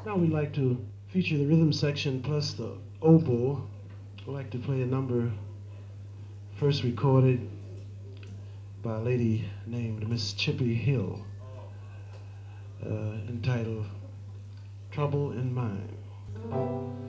Now we like to feature the rhythm section plus the oboe. We like to play a number first recorded by a lady named Miss Chippy Hill, entitled Trouble in Mind.